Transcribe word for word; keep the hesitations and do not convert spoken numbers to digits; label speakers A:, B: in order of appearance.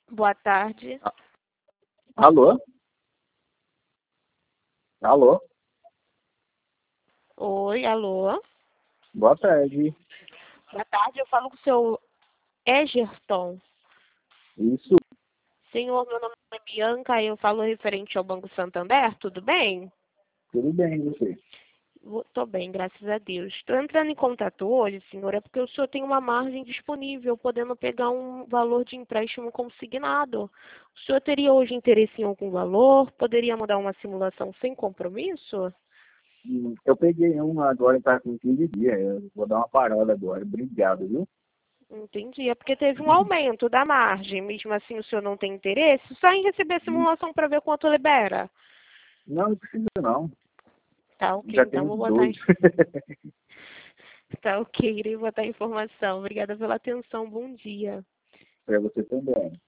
A: Boa tarde.
B: A- Alô? Alô?
A: Oi, alô.
B: Boa tarde.
A: Boa tarde, eu falo com o seu Egerton.
B: Isso,
A: Senhor, meu nome é Bianca e eu falo referente ao Banco Santander, tudo bem?
B: tudo bem, e você?
A: Estou bem, graças a Deus. Estou entrando em contato hoje, senhor, é porque o senhor tem uma margem disponível, podendo pegar um valor de empréstimo consignado. O senhor teria hoje interesse em algum valor? Poderia mandar uma simulação sem compromisso?
B: Hum, Eu peguei um agora, está com quinze dias. Eu vou dar uma parada agora. Obrigado, viu?
A: Entendi. É porque teve um aumento da margem. Mesmo assim, o senhor não tem interesse? Só em receber a
B: Hum,
A: simulação para ver quanto libera.
B: Não, não precisa não.
A: Tá ok,
B: Já
A: então
B: temos
A: vou botar.
B: dois.
A: em- Tá ok, irei botar a informação. Obrigada pela atenção. Bom dia.
B: Para você também.